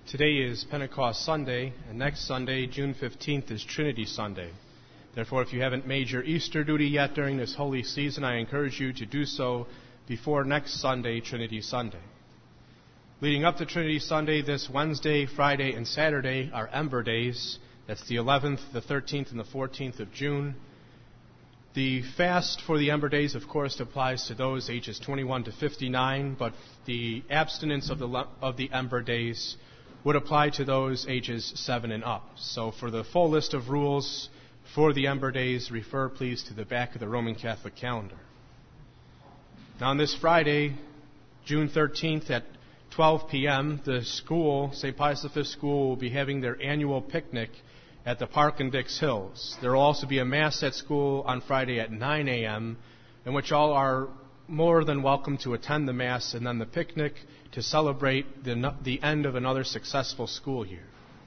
Today is Pentecost Sunday, and next Sunday, June 15th, is Trinity Sunday. Therefore, if you haven't made your Easter duty yet during this holy season, I encourage you to do so before next Sunday, Trinity Sunday. Leading up to Trinity Sunday, this Wednesday, Friday, and Saturday are Ember Days. That's the 11th, the 13th, and the 14th of June. The fast for the Ember Days, of course, applies to those ages 21 to 59, but the abstinence of the Ember Days would apply to those ages 7 and up. So for the full list of rules for the Ember Days, refer please to the back of the Roman Catholic calendar. Now on this Friday, June 13th at 12 p.m., the school, St. Pius V School, will be having their annual picnic at the park in Dix Hills. There will also be a Mass at school on Friday at 9 a.m., in which all are more than welcome to attend the Mass and then the picnic to celebrate the end of another successful school year.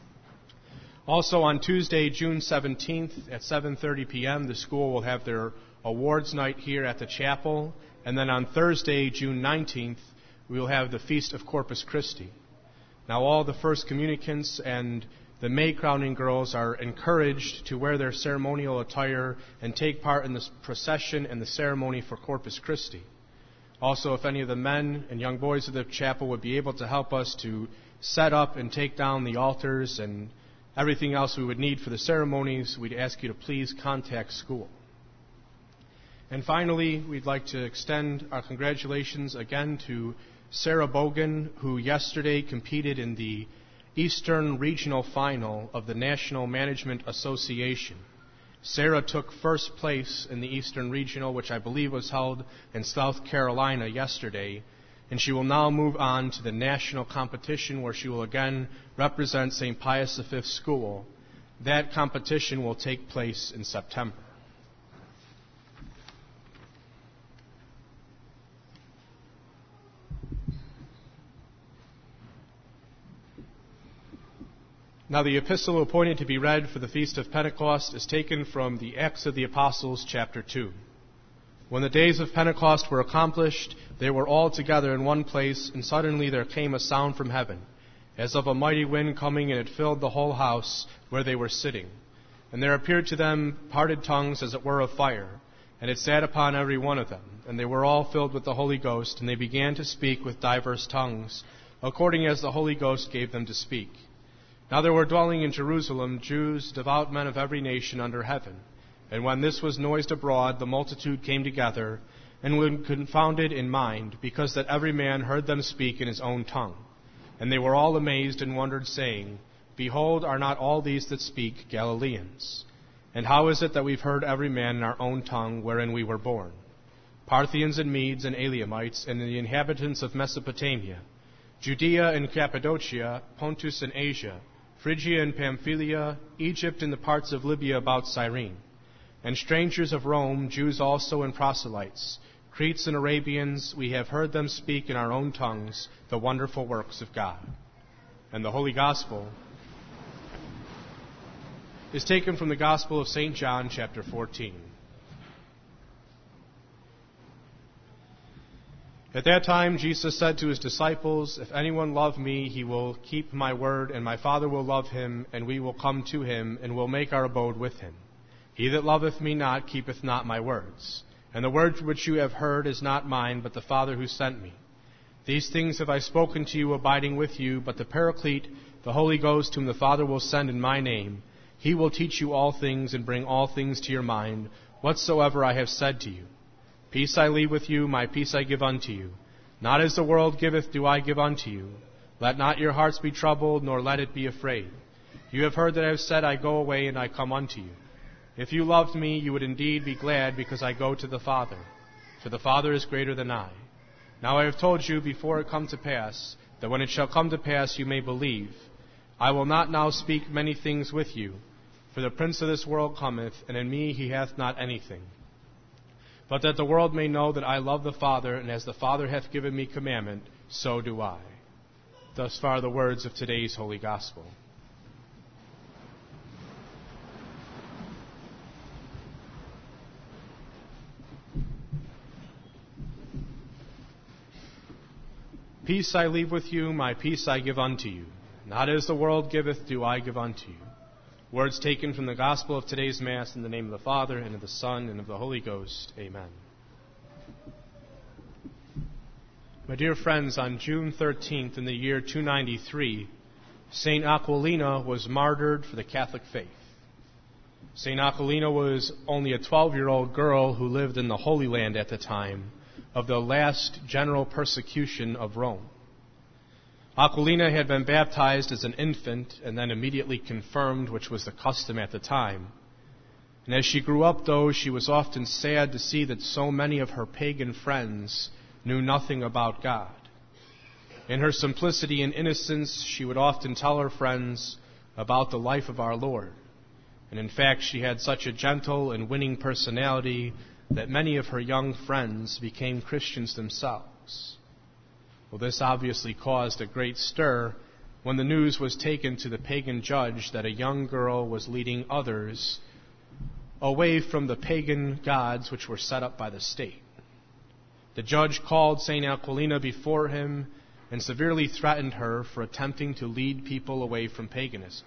Also on Tuesday, June 17th at 7:30 p.m., the school will have their awards night here at the chapel. And then on Thursday, June 19th, we will have the Feast of Corpus Christi. Now all the first communicants and the May crowning girls are encouraged to wear their ceremonial attire and take part in the procession and the ceremony for Corpus Christi. Also, if any of the men and young boys of the chapel would be able to help us to set up and take down the altars and everything else we would need for the ceremonies, we'd ask you to please contact school. And finally, we'd like to extend our congratulations again to Sarah Bogan, who yesterday competed in the Eastern Regional Final of the National Management Association. Sarah took first place in the Eastern Regional, which I believe was held in South Carolina yesterday, and she will now move on to the national competition where she will again represent St. Pius V School. That competition will take place in September. Now the epistle appointed to be read for the Feast of Pentecost is taken from the Acts of the Apostles, chapter 2. When the days of Pentecost were accomplished, they were all together in one place, and suddenly there came a sound from heaven, as of a mighty wind coming, and it filled the whole house where they were sitting. And there appeared to them parted tongues, as it were of fire, and it sat upon every one of them. And they were all filled with the Holy Ghost, and they began to speak with diverse tongues, according as the Holy Ghost gave them to speak. Now there were dwelling in Jerusalem Jews, devout men of every nation under heaven. And when this was noised abroad, the multitude came together, and were confounded in mind, because that every man heard them speak in his own tongue. And they were all amazed and wondered, saying, Behold, are not all these that speak Galileans? And how is it that we've heard every man in our own tongue wherein we were born? Parthians and Medes and Elamites, and the inhabitants of Mesopotamia, Judea and Cappadocia, Pontus and Asia, Phrygia and Pamphylia, Egypt and the parts of Libya about Cyrene, and strangers of Rome, Jews also and proselytes, Cretes and Arabians, we have heard them speak in our own tongues the wonderful works of God. And the Holy Gospel is taken from the Gospel of St. John, chapter 14. At that time, Jesus said to his disciples, If anyone love me, he will keep my word, and my Father will love him, and we will come to him, and will make our abode with him. He that loveth me not keepeth not my words. And the word which you have heard is not mine, but the Father who sent me. These things have I spoken to you, abiding with you, but the Paraclete, the Holy Ghost, whom the Father will send in my name, he will teach you all things, and bring all things to your mind, whatsoever I have said to you. Peace I leave with you, my peace I give unto you. Not as the world giveth do I give unto you. Let not your hearts be troubled, nor let it be afraid. You have heard that I have said, I go away, and I come unto you. If you loved me, you would indeed be glad, because I go to the Father. For the Father is greater than I. Now I have told you before it come to pass, that when it shall come to pass you may believe. I will not now speak many things with you, for the prince of this world cometh, and in me he hath not anything. But that the world may know that I love the Father, and as the Father hath given me commandment, so do I. Thus far the words of today's Holy Gospel. Peace I leave with you, my peace I give unto you. Not as the world giveth do I give unto you. Words taken from the gospel of today's Mass in the name of the Father, and of the Son, and of the Holy Ghost. Amen. My dear friends, on June 13th in the year 293, St. Aquilina was martyred for the Catholic faith. St. Aquilina was only a 12-year-old girl who lived in the Holy Land at the time of the last general persecution of Rome. Aquilina had been baptized as an infant and then immediately confirmed, which was the custom at the time. And as she grew up, though, she was often sad to see that so many of her pagan friends knew nothing about God. In her simplicity and innocence, she would often tell her friends about the life of our Lord. And in fact, she had such a gentle and winning personality that many of her young friends became Christians themselves. Well, this obviously caused a great stir when the news was taken to the pagan judge that a young girl was leading others away from the pagan gods which were set up by the state. The judge called St. Aquilina before him and severely threatened her for attempting to lead people away from paganism.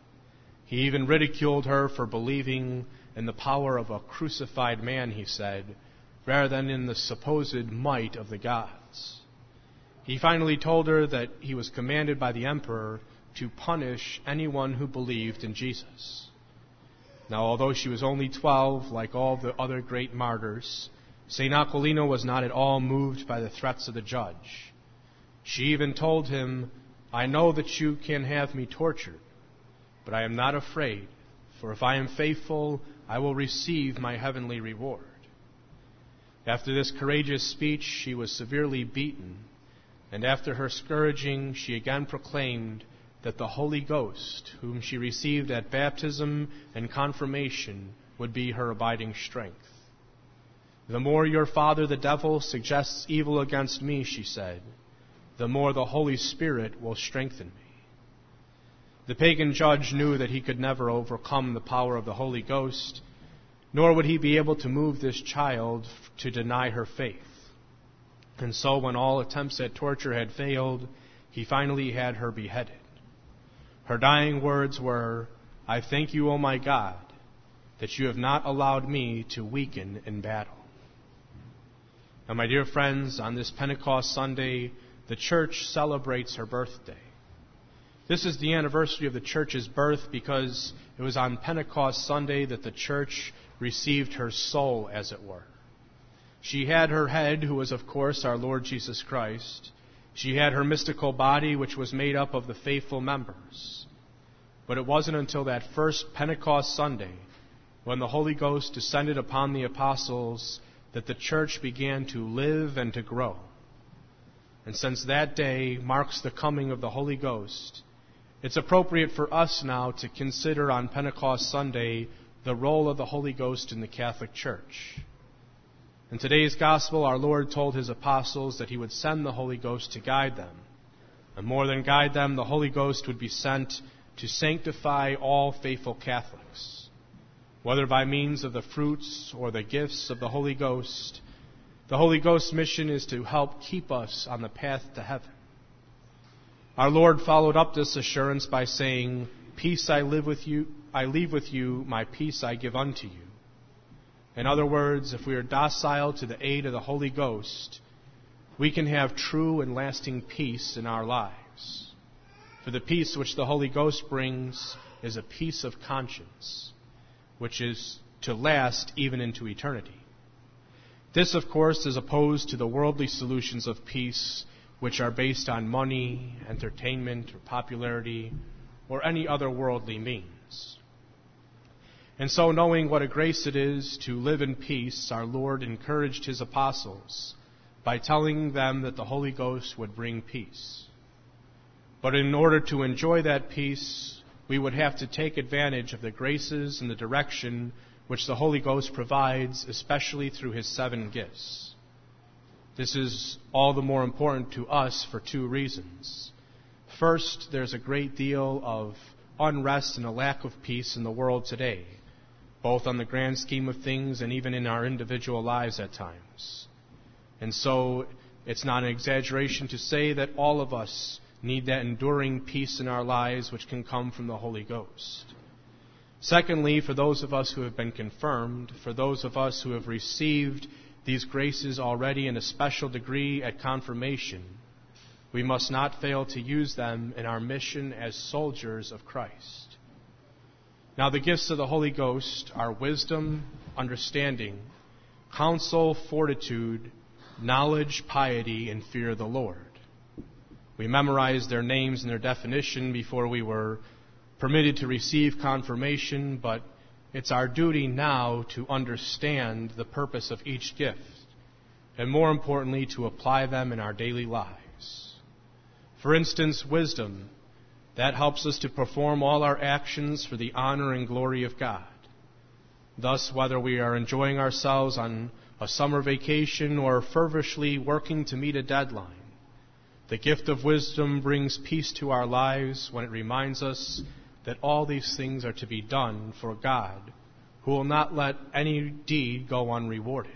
He even ridiculed her for believing in the power of a crucified man, he said, rather than in the supposed might of the gods. He finally told her that he was commanded by the emperor to punish anyone who believed in Jesus. Now, although she was only 12, like all the other great martyrs, St. Aquilina was not at all moved by the threats of the judge. She even told him, "I know that you can have me tortured, but I am not afraid, for if I am faithful, I will receive my heavenly reward." After this courageous speech, she was severely beaten, and after her scourging, she again proclaimed that the Holy Ghost, whom she received at baptism and confirmation, would be her abiding strength. "The more your father, the devil, suggests evil against me," she said, "the more the Holy Spirit will strengthen me." The pagan judge knew that he could never overcome the power of the Holy Ghost, nor would he be able to move this child to deny her faith. And so when all attempts at torture had failed, he finally had her beheaded. Her dying words were, "I thank you, O my God, that you have not allowed me to weaken in battle." Now, my dear friends, on this Pentecost Sunday, the Church celebrates her birthday. This is the anniversary of the Church's birth because it was on Pentecost Sunday that the Church received her soul, as it were. She had her head, who was, of course, our Lord Jesus Christ. She had her mystical body, which was made up of the faithful members. But it wasn't until that first Pentecost Sunday, when the Holy Ghost descended upon the apostles, that the Church began to live and to grow. And since that day marks the coming of the Holy Ghost, it's appropriate for us now to consider on Pentecost Sunday the role of the Holy Ghost in the Catholic Church. In today's Gospel, our Lord told his apostles that he would send the Holy Ghost to guide them. And more than guide them, the Holy Ghost would be sent to sanctify all faithful Catholics. Whether by means of the fruits or the gifts of the Holy Ghost, the Holy Ghost's mission is to help keep us on the path to heaven. Our Lord followed up this assurance by saying, "Peace I leave with you, my peace I give unto you." In other words, if we are docile to the aid of the Holy Ghost, we can have true and lasting peace in our lives. For the peace which the Holy Ghost brings is a peace of conscience, which is to last even into eternity. This, of course, is opposed to the worldly solutions of peace, which are based on money, entertainment, or popularity, or any other worldly means. And so, knowing what a grace it is to live in peace, our Lord encouraged his apostles by telling them that the Holy Ghost would bring peace. But in order to enjoy that peace, we would have to take advantage of the graces and the direction which the Holy Ghost provides, especially through his 7 gifts. This is all the more important to us for 2 reasons. First, there's a great deal of unrest and a lack of peace in the world today, both on the grand scheme of things and even in our individual lives at times. And so it's not an exaggeration to say that all of us need that enduring peace in our lives which can come from the Holy Ghost. Secondly, for those of us who have been confirmed, for those of us who have received these graces already in a special degree at confirmation, we must not fail to use them in our mission as soldiers of Christ. Now, the gifts of the Holy Ghost are wisdom, understanding, counsel, fortitude, knowledge, piety, and fear of the Lord. We memorized their names and their definition before we were permitted to receive confirmation, but it's our duty now to understand the purpose of each gift, and more importantly, to apply them in our daily lives. For instance, wisdom, that helps us to perform all our actions for the honor and glory of God. Thus, whether we are enjoying ourselves on a summer vacation or feverishly working to meet a deadline, the gift of wisdom brings peace to our lives when it reminds us that all these things are to be done for God, who will not let any deed go unrewarded.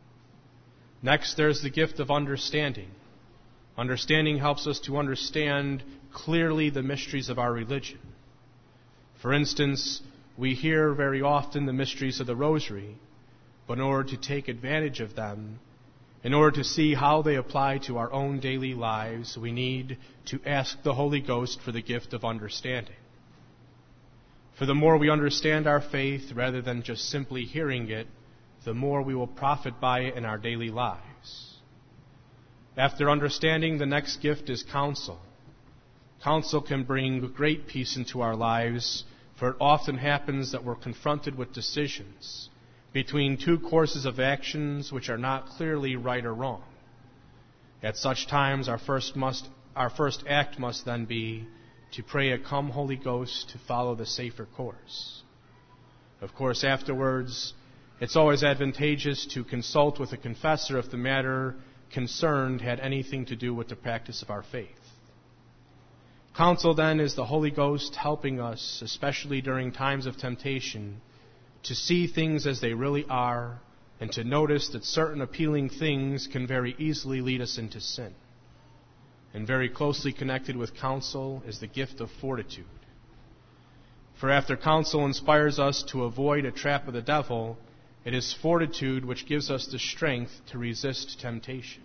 Next, there's the gift of understanding. Understanding helps us to understand clearly the mysteries of our religion. For instance, we hear very often the mysteries of the Rosary, but in order to take advantage of them, in order to see how they apply to our own daily lives, we need to ask the Holy Ghost for the gift of understanding. For the more we understand our faith, rather than just simply hearing it, the more we will profit by it in our daily lives. After understanding, the next gift is counsel. Counsel can bring great peace into our lives, for it often happens that we're confronted with decisions between two courses of actions which are not clearly right or wrong. At such times, our first act must then be to pray a "Come, Holy Ghost," to follow the safer course. Of course, afterwards, it's always advantageous to consult with a confessor if the matter concerned had anything to do with the practice of our faith. Counsel, then, is the Holy Ghost helping us, especially during times of temptation, to see things as they really are and to notice that certain appealing things can very easily lead us into sin. And very closely connected with counsel is the gift of fortitude. For after counsel inspires us to avoid a trap of the devil, it is fortitude which gives us the strength to resist temptation.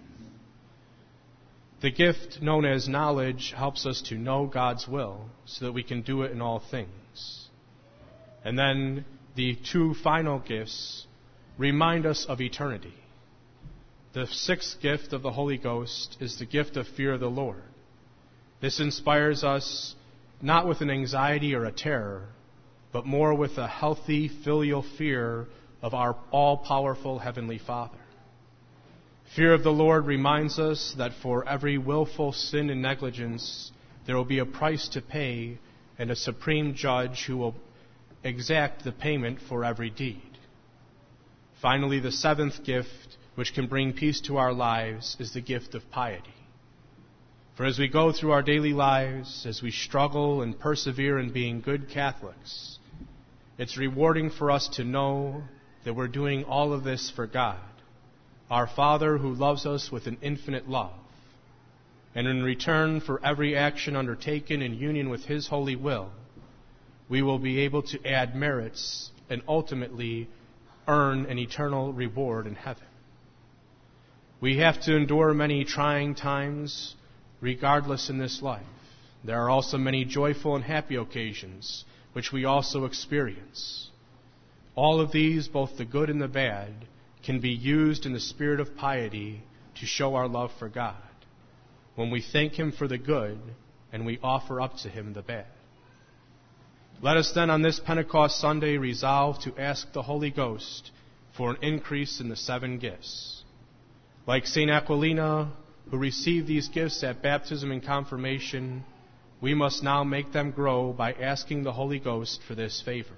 The gift known as knowledge helps us to know God's will so that we can do it in all things. And then the two final gifts remind us of eternity. The sixth gift of the Holy Ghost is the gift of fear of the Lord. This inspires us not with an anxiety or a terror, but more with a healthy filial fear of our all-powerful Heavenly Father. Fear of the Lord reminds us that for every willful sin and negligence, there will be a price to pay and a supreme judge who will exact the payment for every deed. Finally, the seventh gift, which can bring peace to our lives, is the gift of piety. For as we go through our daily lives, as we struggle and persevere in being good Catholics, it's rewarding for us to know that we're doing all of this for God, our Father who loves us with an infinite love. And in return for every action undertaken in union with His holy will, we will be able to add merits and ultimately earn an eternal reward in heaven. We have to endure many trying times, regardless in this life. There are also many joyful and happy occasions, which we also experience. All of these, both the good and the bad, can be used in the spirit of piety to show our love for God, when we thank Him for the good and we offer up to Him the bad. Let us then on this Pentecost Sunday resolve to ask the Holy Ghost for an increase in the seven gifts. Like St. Aquilina, who received these gifts at baptism and confirmation, we must now make them grow by asking the Holy Ghost for this favor.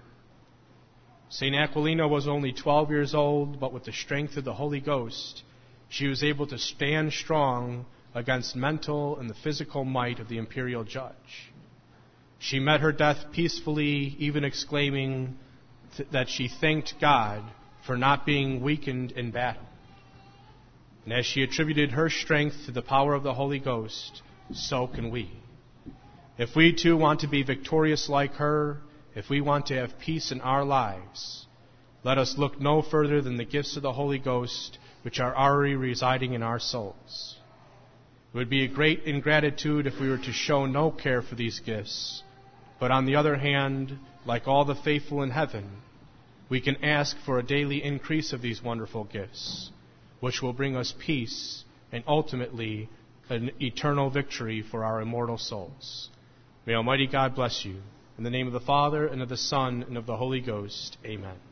St. Aquilina was only 12 years old, but with the strength of the Holy Ghost, she was able to stand strong against mental and the physical might of the imperial judge. She met her death peacefully, even exclaiming that she thanked God for not being weakened in battle. And as she attributed her strength to the power of the Holy Ghost, so can we. If we too want to be victorious like her, if we want to have peace in our lives, let us look no further than the gifts of the Holy Ghost, which are already residing in our souls. It would be a great ingratitude if we were to show no care for these gifts. But on the other hand, like all the faithful in heaven, we can ask for a daily increase of these wonderful gifts, which will bring us peace and ultimately an eternal victory for our immortal souls. May Almighty God bless you. In the name of the Father, and of the Son, and of the Holy Ghost. Amen.